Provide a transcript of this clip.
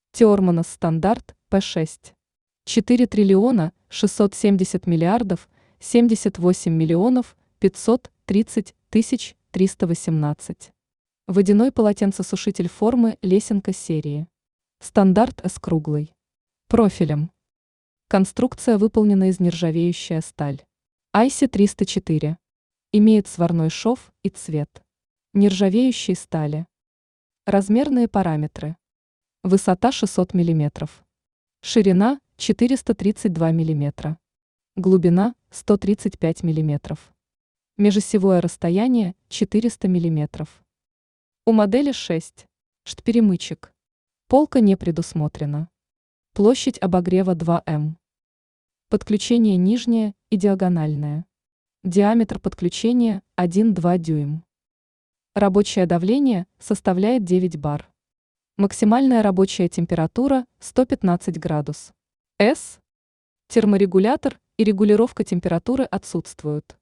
Тиормонос стандарт П6. 4 триллиона 670 миллиардов 78 миллионов 530 тысяч 318. Водяной полотенцесушитель формы лесенка серии. Стандарт С круглый. Профилем. Конструкция выполнена из нержавеющая сталь. IC 304. Имеет сварной шов и цвет. Нержавеющей стали. Размерные параметры. Высота 600 мм. Ширина 432 мм. Глубина 135 мм. Межосевое расстояние 400 мм. У модели 6. Штперемычек. Полка не предусмотрена. Площадь обогрева 2 М. Подключение нижнее и диагональное. Диаметр подключения 1,2 дюйм. Рабочее давление составляет 9 бар. Максимальная рабочая температура 115 градус. С. Терморегулятор и регулировка температуры отсутствуют.